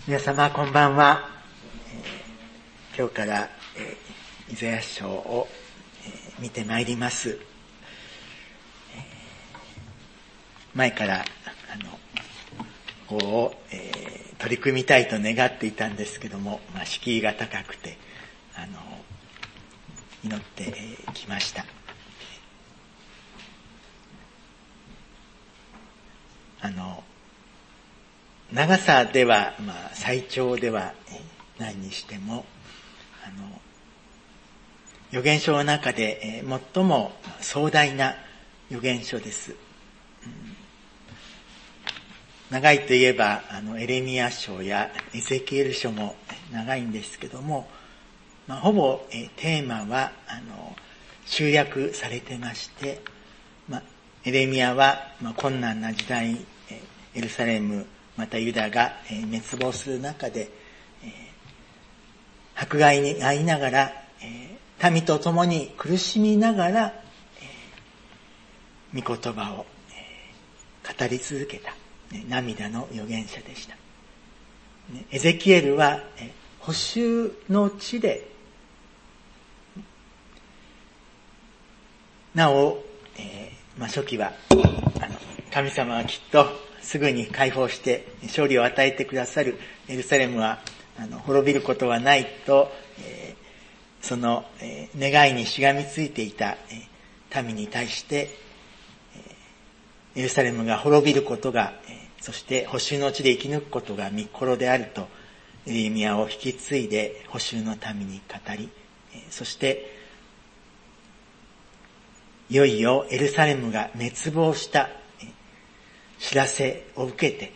皆様こんばんは。今日からイザヤ書を見てまいります。前からここを取り組みたいと願っていたんですけども、敷居が高くて祈ってきました。長さでは最長ではないにしても預言書の中で最も壮大な預言書です。長いといえばエレミヤ書やエゼキエル書も長いんですけども、ほぼテーマは集約されてまして、エレミヤは困難な時代エルサレムまたユダが滅亡する中で迫害に遭いながら民と共に苦しみながら御言葉を語り続けた涙の預言者でした。エゼキエルは捕囚の地でなお初期は神様はきっとすぐに解放して勝利を与えてくださる、エルサレムは滅びることはないと、その願いにしがみついていた民に対してエルサレムが滅びることが、そして捕囚の地で生き抜くことが御心であるとエレミヤを引き継いで捕囚の民に語り、そしていよいよエルサレムが滅亡した知らせを受けて、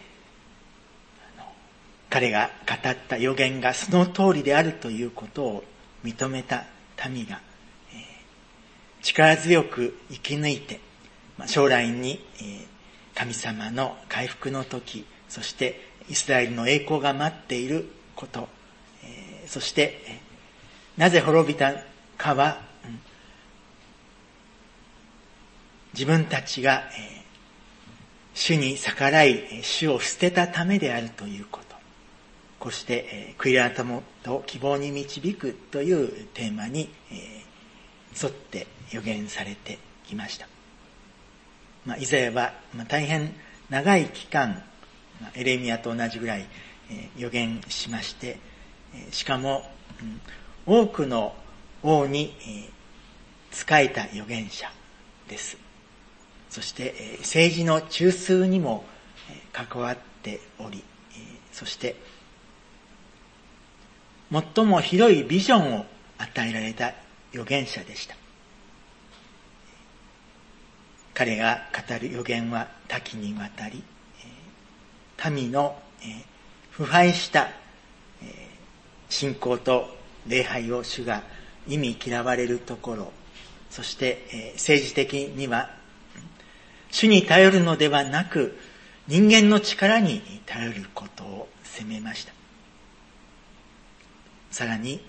彼が語った預言がその通りであるということを認めた民が力強く生き抜いて、将来に神様の回復の時、そしてイスラエルの栄光が待っていること、そしてなぜ滅びたかは自分たちが主に逆らい主を捨てたためであるということ、こうして悔い改めと希望に導くというテーマに沿って預言されてきました。イザヤは大変長い期間エレミヤと同じぐらい預言しまして、しかも多くの王に仕えた預言者です。そして政治の中枢にも関わっており、そして最も広いビジョンを与えられた預言者でした。彼が語る預言は多岐にわたり、民の腐敗した信仰と礼拝を主が忌み嫌われるところ、そして政治的には主に頼るのではなく人間の力に頼ることを責めました。さらに、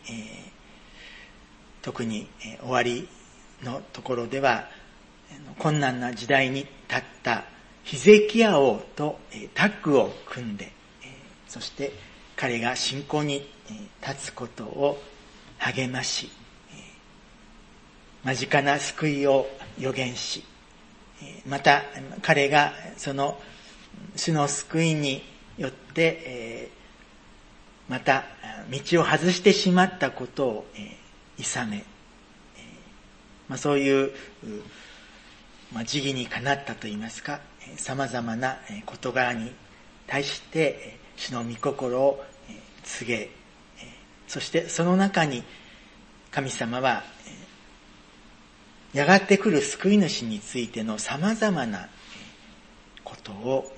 特に終わりのところでは困難な時代に立ったヒゼキヤ王とタッグを組んで、そして彼が信仰に立つことを励まし、間近な救いを予言し、また彼がその主の救いによってまた道を外してしまったことをいさめ、そういう時義にかなったといいますか、様々な事柄に対して主の御心を告げ、そしてその中に神様はやがて来る救い主についての様々なことを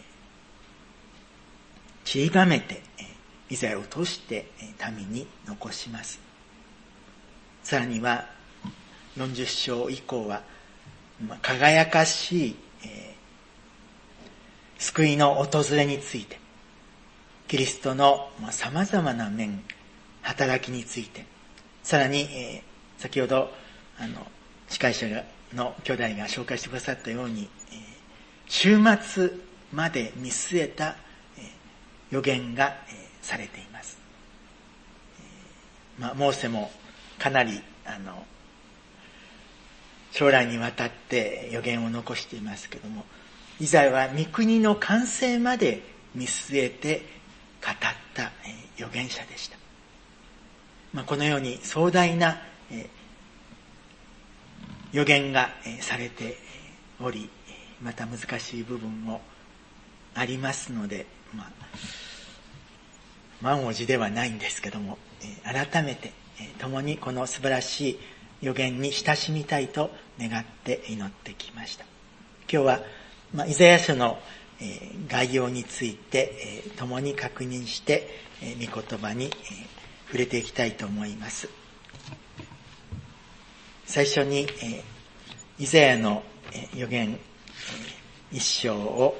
散りばめてイザヤを通して民に残します。さらには40章以降は輝かしい救いの訪れについて、キリストの様々な面、働きについて、さらに先ほど司会者の兄弟が紹介してくださったように、終末まで見据えた予言がされています。モーセもかなり将来にわたって予言を残していますけども、イザヤは御国の完成まで見据えて語った預言者でした。このように壮大な預言がされており、また難しい部分もありますので、満を持ではないんですけども、改めて共にこの素晴らしい預言に親しみたいと願って祈ってきました。今日はイザヤ書の概要について共に確認して御言葉に触れていきたいと思います。最初にイザヤの預言一章を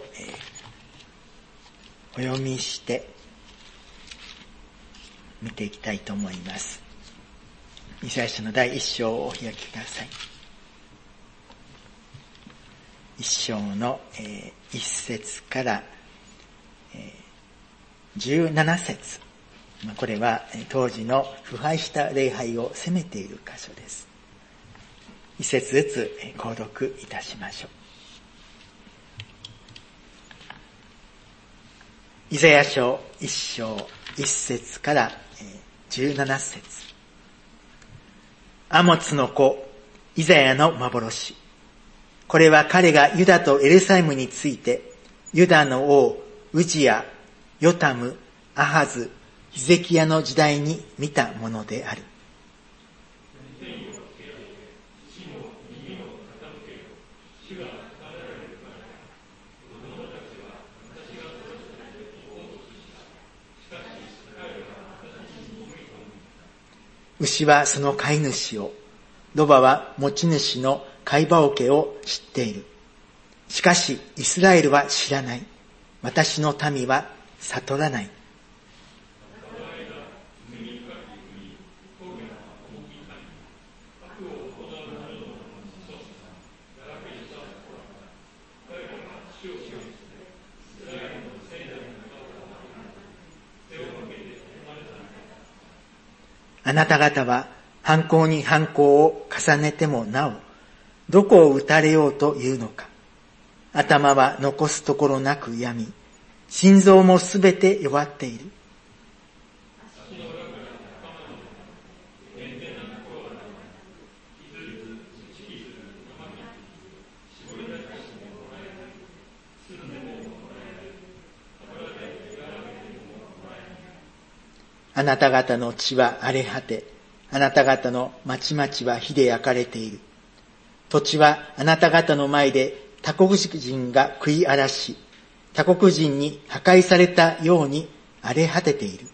お読みして見ていきたいと思います。イザヤ書の第一章をお開きください。一章の一節から17節。これは当時の腐敗した礼拝を責めている箇所です。一節ずつ購読いたしましょう。イザヤ書一章一節から17節。アモツの子イザヤの幻。これは彼がユダとエルサレムについて、ユダの王ウジヤ、ヨタム、アハズ、ヒゼキヤの時代に見たものである。牛はその飼い主を、ロバは持ち主の飼い葉桶を知っている。しかしイスラエルは知らない。私の民は悟らない。あなた方は犯行に犯行を重ねてもなお、どこを打たれようというのか。頭は残すところなく病み、心臓もすべて弱っている。あなた方の地は荒れ果て、あなた方の町々は火で焼かれている。土地はあなた方の前で他国人が食い荒らし、他国人に破壊されたように荒れ果てている。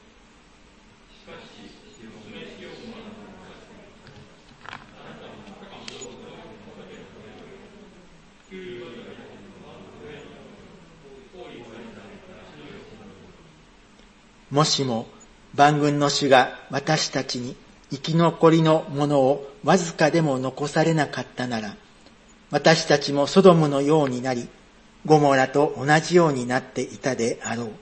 もしも万軍の主が私たちに生き残りのものをわずかでも残されなかったなら、私たちもソドムのようになり、ゴモラと同じようになっていたであろう。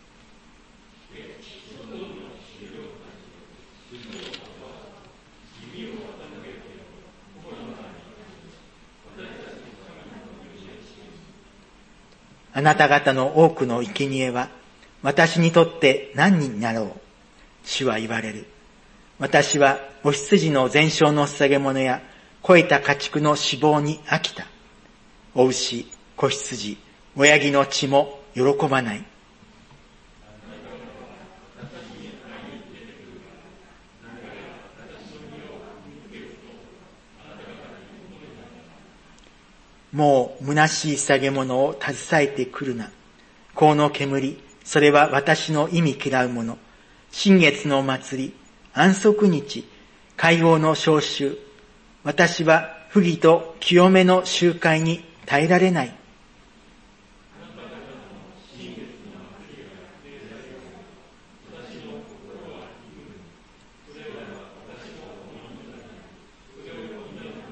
あなた方の多くの生贄は私にとって何になろう。主は言われる。私はお羊の全焼の捧げ物や肥えた家畜の脂肪に飽きた。お牛、子羊、親木の血も喜ばない。もう虚しい捧げ物を携えてくるな。香の煙、それは私の意味嫌うもの。新月の祭り、安息日、会合の召集。私は不義と清めの集会に耐えられない。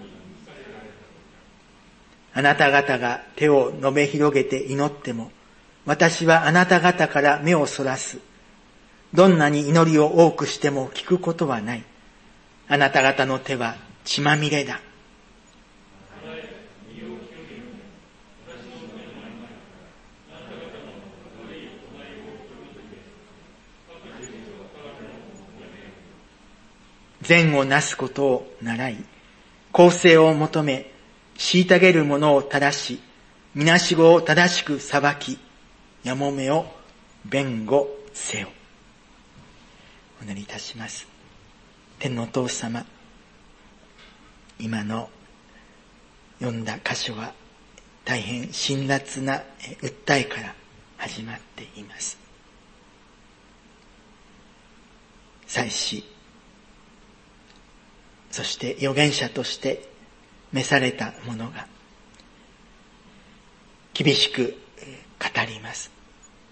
あなた方が手を伸べ広げて祈っても、 私はあなた方から目をそらす。どんなに祈りを多くしても聞くことはない。あなた方の手は血まみれだ。善をなすことを習い、公正を求め、虐げる者を正し、みなしごを正しく裁き、やもめを弁護せよ。お祈りいたします。天のお父様、今の読んだ箇所は大変辛辣な訴えから始まっています。祭司、そして預言者として召された者が厳しく語ります。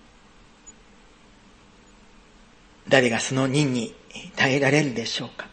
誰がその任に耐えられるでしょうか。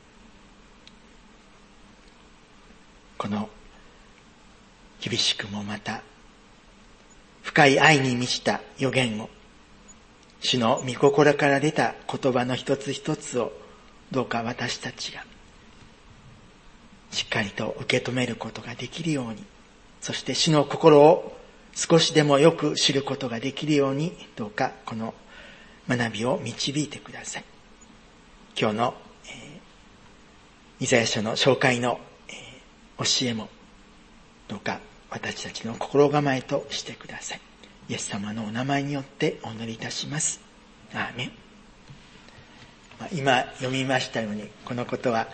この厳しくもまた深い愛に満ちた預言を、主の御心から出た言葉の一つ一つをどうか私たちがしっかりと受け止めることができるように、そして主の心を少しでもよく知ることができるように、どうかこの学びを導いてください。今日の、イザヤ書の紹介の、教えもどうか私たちの心構えとしてください。イエス様のお名前によってお祈りいたします。アーメン。今読みましたように、このことは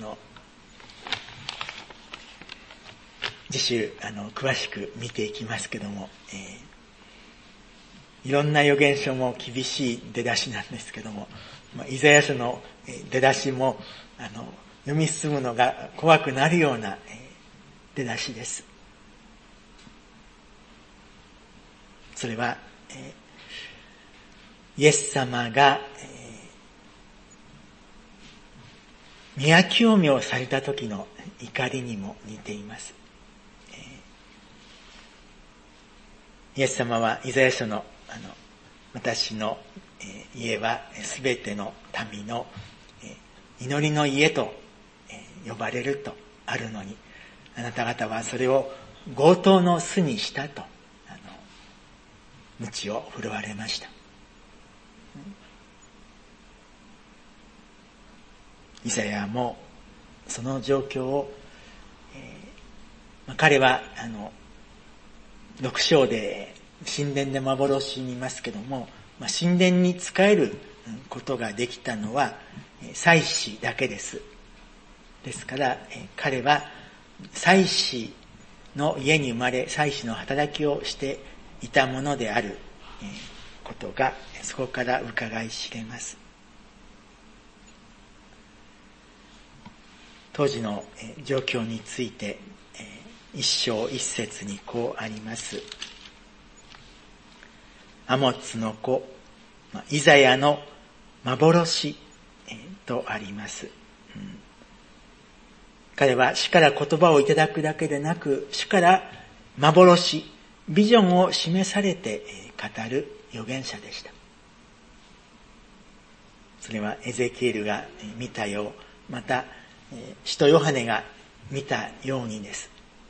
次週詳しく見ていきますけども、いろんな預言書も厳しい出だしなんですけども、イザヤ書の出だしも読み進むのが怖くなるような出だしです。それは、イエス様が宮清めをされた時の怒りにも似ています。イエス様はイザヤ書の私の家はすべての民の祈りの家と呼ばれるとあるのに、あなた方はそれを強盗の巣にしたと鞭を振るわれました。イザヤもその状況を、彼は6章で神殿で幻にいますけども、神殿に仕えることができたのは祭司だけです。ですから彼は祭司の家に生まれ、祭司の働きをしていたものであることがそこから伺い知れます。当時の状況について一章一節にこうあります。アモツの子イザヤの幻とあります。彼は主から言葉をいただくだけでなく、主から幻、ビジョンを示されて語る預言者でした。それはエゼキエルが見たよう、また使徒ヨハネが見たようにです。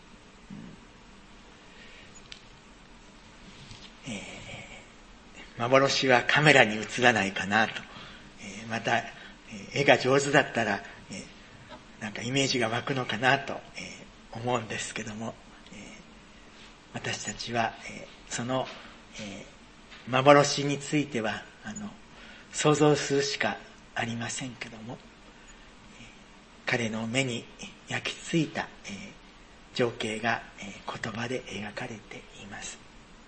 幻はカメラに映らないかなと、また絵が上手だったらなんかイメージが湧くのかなと思うんですけども、私たちはその幻については想像するしかありませんけども、彼の目に焼き付いた情景が言葉で描かれています。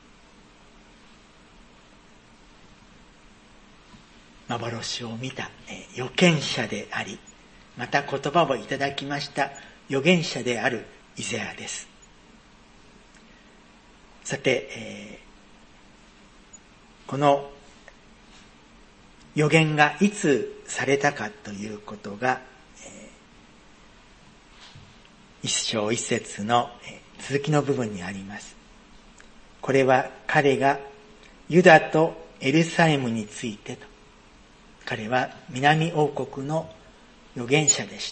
幻を見た預言者であり、また言葉をいただきました預言者であるイザヤです。さて、この預言がいつされたかということが、一章一節の続きの部分にあります。これは彼がユダとエルサレムについてと。彼は南王国の預言者でした。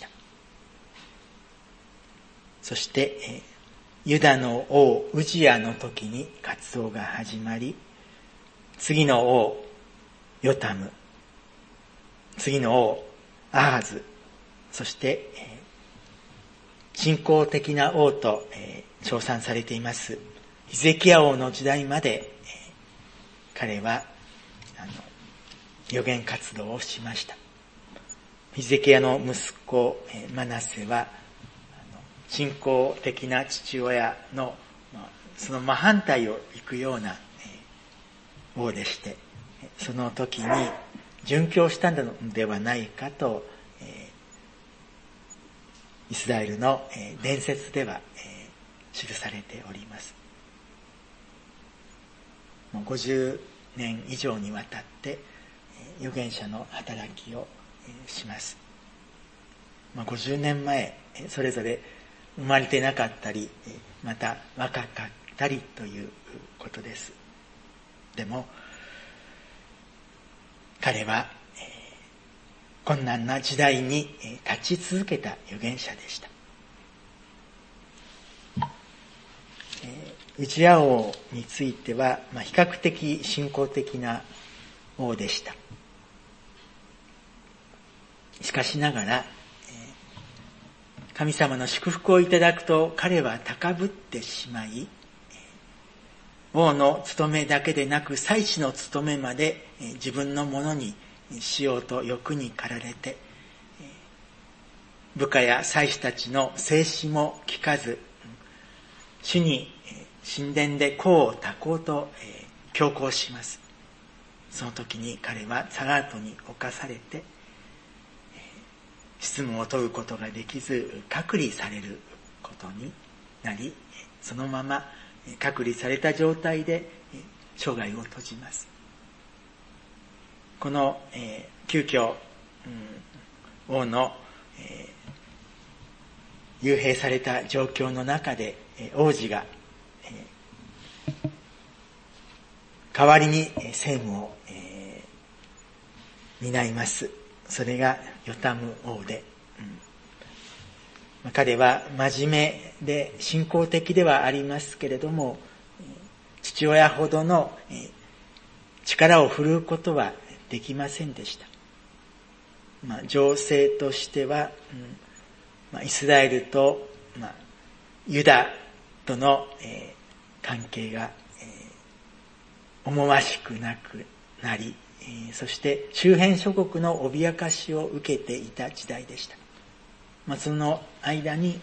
そして、ユダの王ウジヤの時に活動が始まり、次の王ヨタム、次の王アハズ、そして信仰的な王と称賛されていますヒゼキヤ王の時代まで彼は預言活動をしました。ヒゼキヤの息子マナセは信仰的な父親のその真反対を行くような王でして、その時に殉教したのではないかとイスラエルの伝説では記されております。もう50年以上にわたって預言者の働きをします。50年前それぞれ生まれてなかったりまた若かったりということです。でも彼は困難な時代に立ち続けた預言者でした。ウジヤ王については比較的信仰的な王でした。しかしながら神様の祝福をいただくと彼は高ぶってしまい、王の務めだけでなく祭司の務めまで自分のものにしようと欲に駆られて、部下や祭司たちの制止も聞かず、主に神殿で功をたこうと強行します。その時に彼はサガートに侵されて質問を問うことができず隔離されることになり、そのまま隔離された状態で生涯を閉じます。この急遽王の幽閉された状況の中で王子が代わりに政務を担います。それがヨタム王で、彼は真面目で信仰的ではありますけれども、父親ほどの力を振るうことはできませんでした。情勢としては、イスラエルと、ユダとの関係が思わしくなくなり、そして周辺諸国の脅かしを受けていた時代でした。その間に、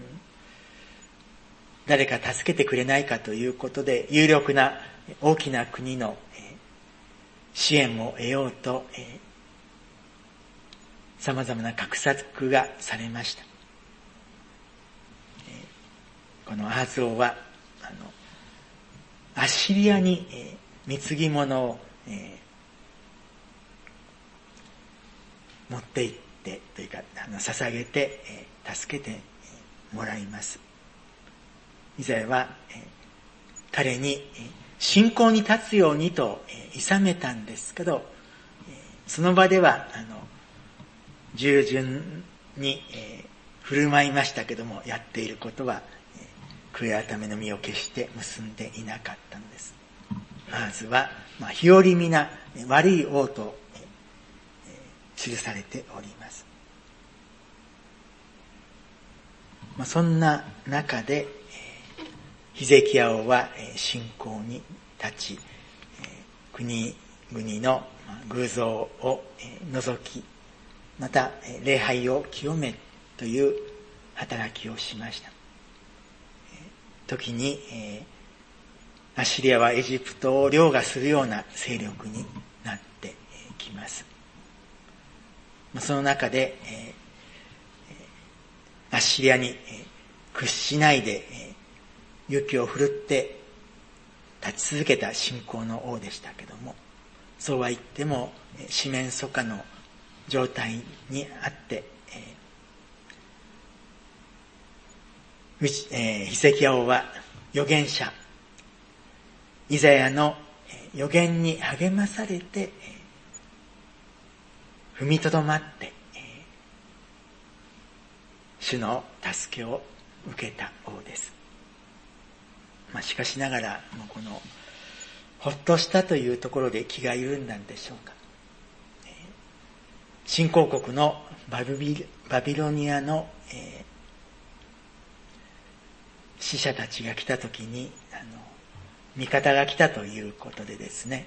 誰か助けてくれないかということで有力な大きな国の支援を得ようと様々な画策がされました。このアハズ王はアッシリアに貢ぎ物を持って行ってというか捧げて助けてもらいます。イザヤは彼に信仰に立つようにと諌めたんですけど、その場では従順に振る舞いましたけども、やっていることは悔い改めの実を決して結んでいなかったのです。まずは日和見な悪い王と記されております。そんな中でヒゼキヤ王は信仰に立ち、国々の偶像を除き、また礼拝を清めという働きをしました。時にアッシリアはエジプトを凌駕するような勢力になってきます。その中でアッシリアに屈しないで勇気を振るって立ち続けた信仰の王でしたけども、そうは言っても四面楚歌の状態にあってヒゼキヤ王は預言者イザヤの預言に励まされて、踏みとどまって、主の助けを受けた王です。しかしながら、このほっとしたというところで気が緩んだんでしょうか。新興国のバビロニアの、死者たちが来たときに、味方が来たということでですね、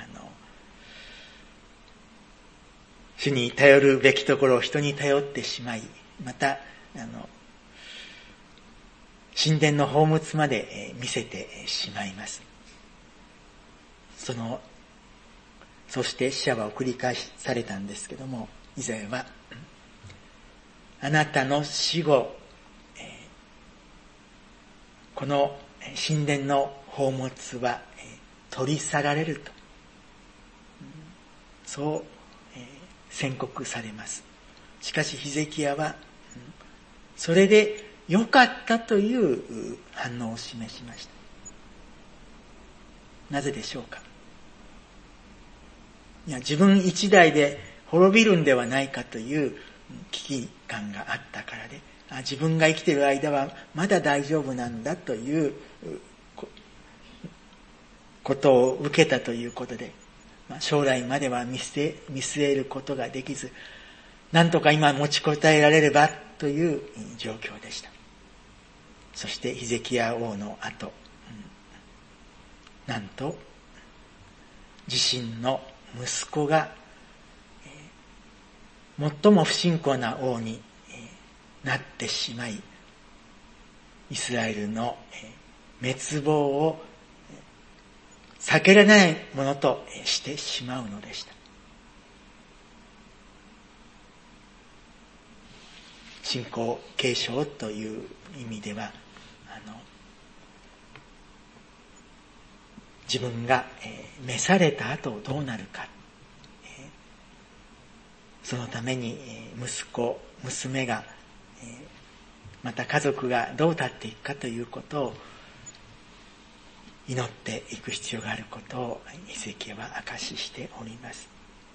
主に頼るべきところを人に頼ってしまい、また、神殿の宝物まで見せてしまいます。そして死者は送り返されたんですけども、イザヤは、あなたの死後、この神殿の宝物は取り去られると、そう宣告されます。しかしヒゼキヤは、それで良かったという反応を示しました。なぜでしょうか。自分一代で滅びるんではないかという危機感があったからで、自分が生きている間はまだ大丈夫なんだということを受けたということで、将来までは見据えることができず、なんとか今持ちこたえられればという状況でした。そしてヒゼキヤ王の後、なんと自身の息子が最も不信仰な王になってしまい、イスラエルの滅亡を避けられないものとしてしまうのでした。信仰継承という意味では、自分が召された後どうなるか、そのために息子、娘が、また家族がどう立っていくかということを祈っていく必要があることをヒゼキヤは証ししております。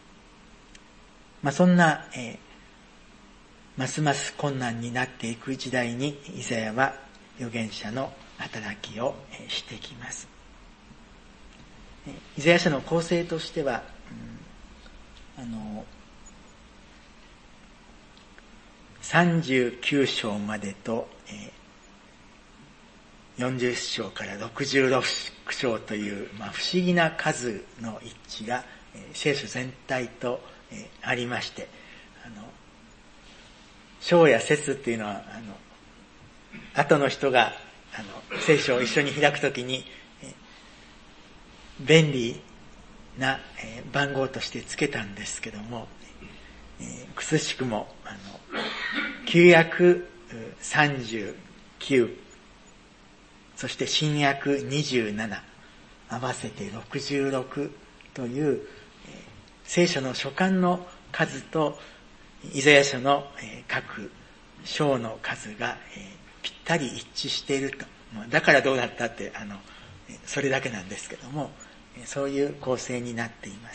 そんな、ますます困難になっていく時代にイザヤは預言者の働きをしてきます。イザヤ書の構成としては、39章までと、40章から66章という、不思議な数の一致が、聖書全体と、ありまして、章や節っていうのは、後の人が、聖書を一緒に開くときに、便利な番号としてつけたんですけども、くすしくも旧約39、そして新約27、合わせて66という聖書の書簡の数とイザヤ書の各章の数がぴったり一致していると。だからどうだったってそれだけなんですけども、そういう構成になっています。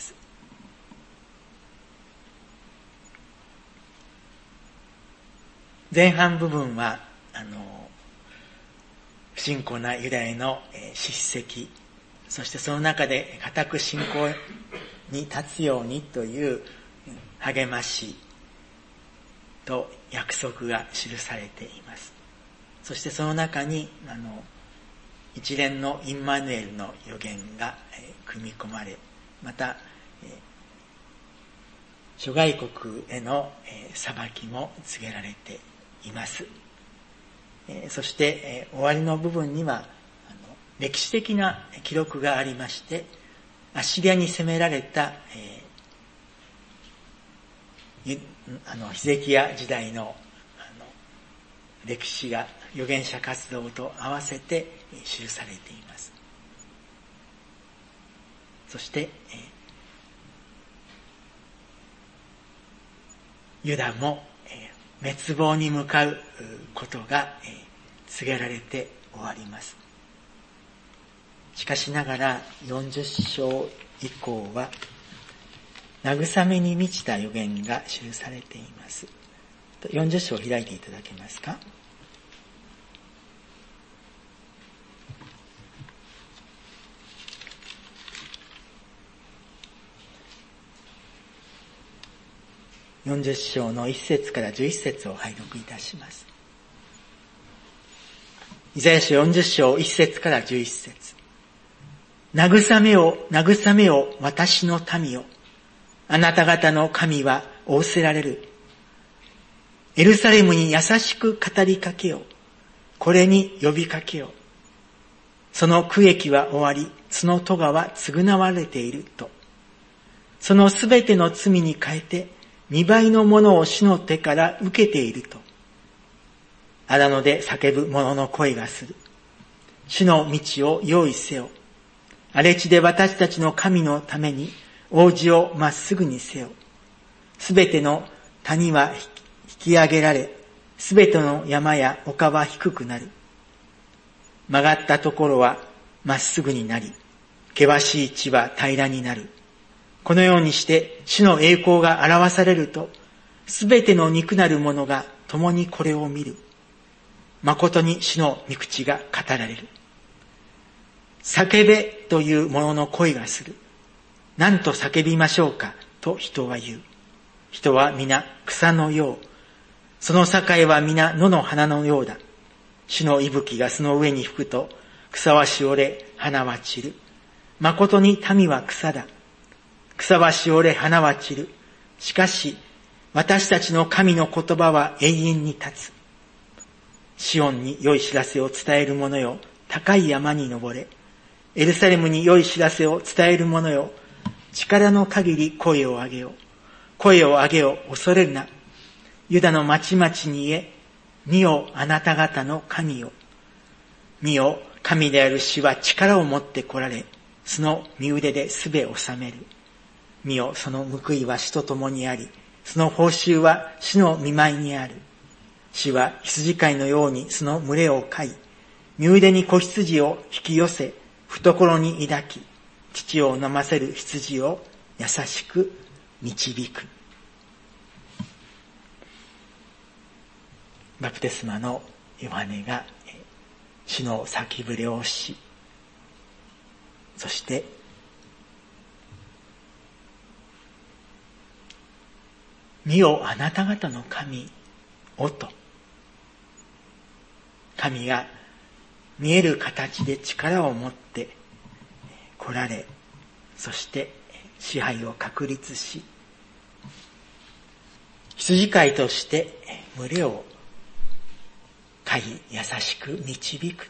前半部分は不信仰なユダヤの叱責、そしてその中で固く信仰に立つようにという励ましと約束が記されています。そしてその中に一連のインマヌエルの預言が組み込まれ、また諸外国への裁きも告げられています。そして終わりの部分には歴史的な記録がありまして、アッシリアに攻められたヒゼキヤ時代の歴史が預言者活動と合わせて記されています。そしてユダも滅亡に向かうことが告げられて終わります。 しかしながら40章以降は慰めに満ちた預言が記されています。40章を開いていただけますか。40章の1節から11節を拝読いたします。イザヤ書40章1節から11節。慰めを、慰めを、私の民よ。あなた方の神は仰せられる。エルサレムに優しく語りかけよ。これに呼びかけよ。その区域は終わり、その咎は償われていると。そのすべての罪に変えて、2倍のものを主の手から受けていると。荒野で叫ぶ者の声がする。主の道を用意せよ。荒れ地で私たちの神のために王子をまっすぐにせよ。すべての谷は引き上げられ、すべての山や丘は低くなる。曲がったところはまっすぐになり、険しい地は平らになる。このようにして主の栄光が表されると、すべての肉なる者が共にこれを見る。誠に主の御口が語られる。叫べという者の声がする。何と叫びましょうかと人は言う。人は皆草のよう。その境は皆野の花のようだ。主の息吹がその上に吹くと、草はしおれ、花は散る。誠に民は草だ。草はしおれ、花は散る。しかし、私たちの神の言葉は永遠に立つ。シオンに良い知らせを伝える者よ、高い山に登れ。エルサレムに良い知らせを伝える者よ、力の限り声を上げよ。声を上げよ、恐れるな。ユダの町々に言え、見よあなた方の神よ。見よ、神である主は力を持って来られ、その身腕で術を治める。見よ、その報いは主と共にあり、その報酬は主の御前にある。主は羊飼いのようにその群れを飼い、身腕に子羊を引き寄せ、懐に抱き、乳を飲ませる羊を優しく導く。バプテスマのヨハネが主の先触れをし、そして見よあなた方の神をと、神が見える形で力を持って来られ、そして支配を確立し、羊飼いとして群れを飼い優しく導く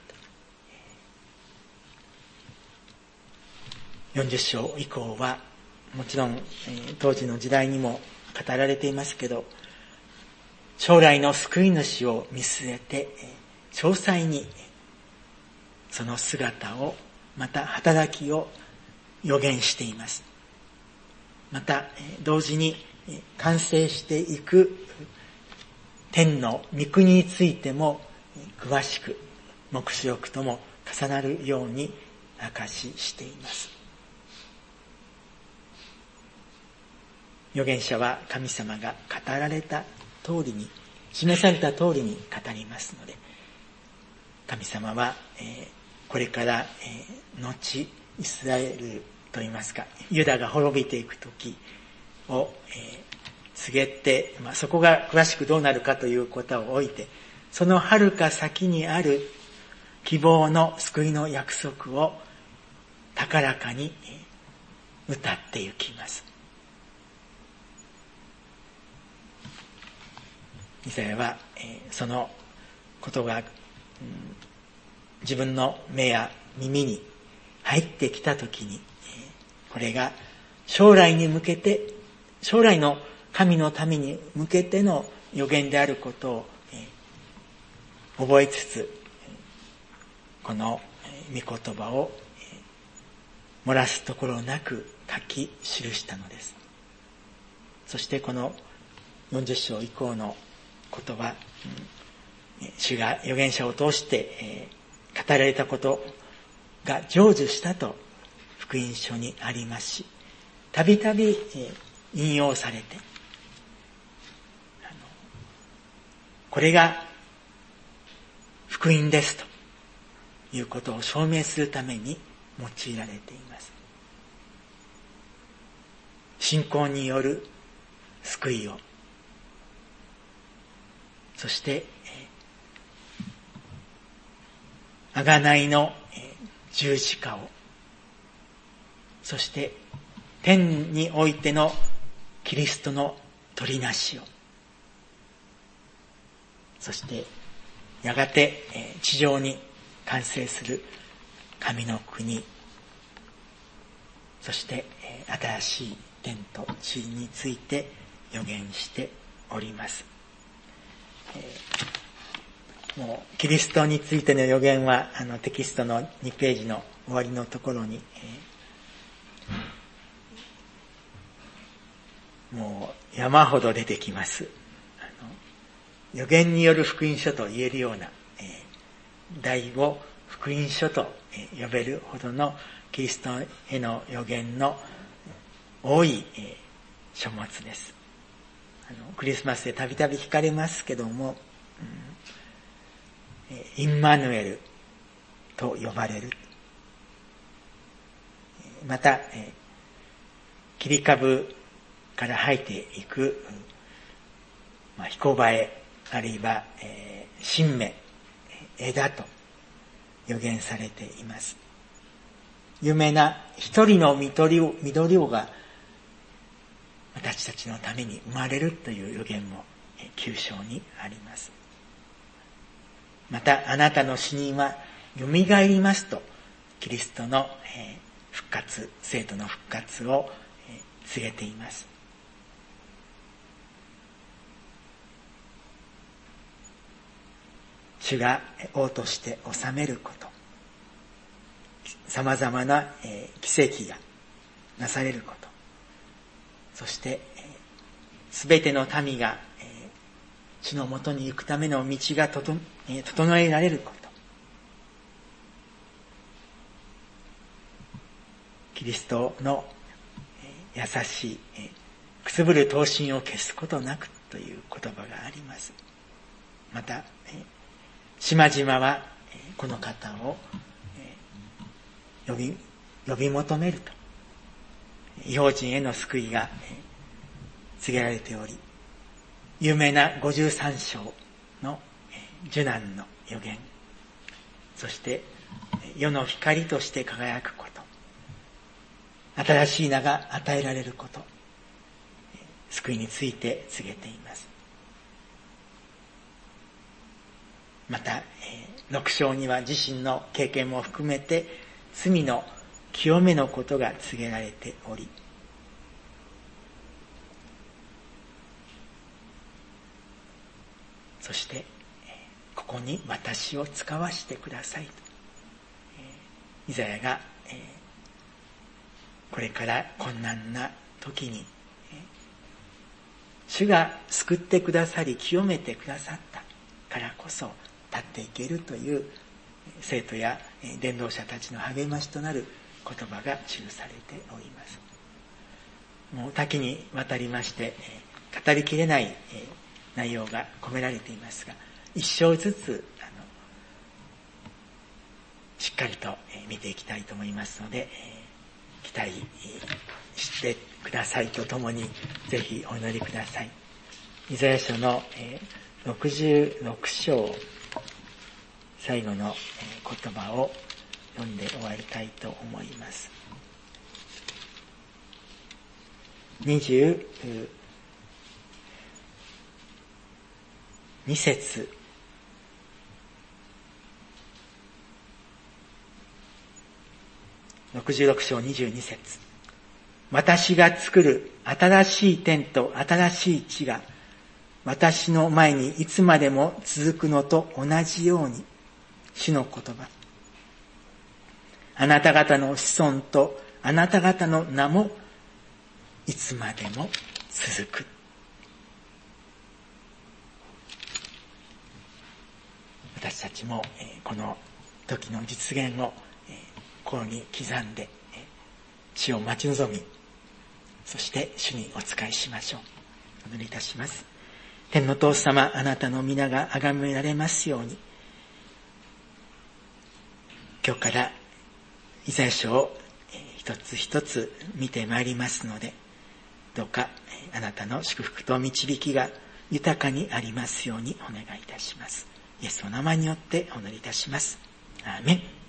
と。40章以降はもちろん当時の時代にも語られていますけど、将来の救い主を見据えて詳細にその姿を、また働きを予言しています。また同時に完成していく天の御国についても詳しく黙示録とも重なるように明かししています。預言者は神様が語られた通りに、示された通りに語りますので、神様はこれから後イスラエルといいますか、ユダが滅びていく時を告げて、そこが詳しくどうなるかということを置いて、その遥か先にある希望の救いの約束を高らかに歌ってゆきます。イザヤはそのことが自分の目や耳に入ってきたときに、これが将来に向けて、将来の神のために向けての予言であることを覚えつつ、この御言葉を漏らすところなく書き記したのです。そしてこの40章以降のことは、主が預言者を通して語られたことが成就したと福音書にありますし、たびたび引用されて、これが福音ですということを証明するために用いられています。信仰による救いを、そして贖いの十字架を、そして天においてのキリストの取りなしを、そしてやがて地上に完成する神の国、そして新しい天と地について予言しております。もうキリストについての予言はテキストの2ページの終わりのところに、もう山ほど出てきます。予言による福音書と言えるような、第5福音書と呼べるほどのキリストへの予言の多い書物です。クリスマスでたびたび聞かれますけども、インマヌエルと呼ばれる。また、切り株から生えていく、彦バエ、あるいは、新芽、枝と予言されています。有名な一人の緑子が私たちのために生まれるという予言も9章にあります。また、あなたの死人はよみがえりますと、キリストの復活、生徒の復活を告げています。主が王として治めること、様々な奇跡がなされること、そしてすべての民が主のもとに行くための道が整えられること、キリストの優しいくすぶる闘心を消すことなくという言葉があります。また島々はこの方を呼び求めると、異邦人への救いが告げられており、有名な53章の受難の予言、そして世の光として輝くこと、新しい名が与えられること、救いについて告げています。また6章には自身の経験も含めて罪の清めのことが告げられており、そしてここに私を使わしてくださいと、イザヤがこれから困難な時に主が救ってくださり清めてくださったからこそ立っていけるという生徒や伝道者たちの励ましとなる言葉が記されております。もう多岐にわたりまして語りきれない内容が込められていますが、一章ずつしっかりと見ていきたいと思いますので、期待してくださいとともにぜひお祈りください。イザヤ書の66章最後の言葉を読んで終わりたいと思います。22節、66章22節、私が作る新しい天と新しい地が私の前にいつまでも続くのと同じように、主の言葉、あなた方の子孫とあなた方の名もいつまでも続く。私たちもこの時の実現を心に刻んで主を待ち望み、そして主にお仕えしましょう。お祈りいたします。天の父様、あなたの皆が崇められますように、今日からイザヤ書を一つ一つ見てまいりますので、どうかあなたの祝福と導きが豊かにありますようにお願いいたします。イエスの名前によってお祈りいたします。アーメン。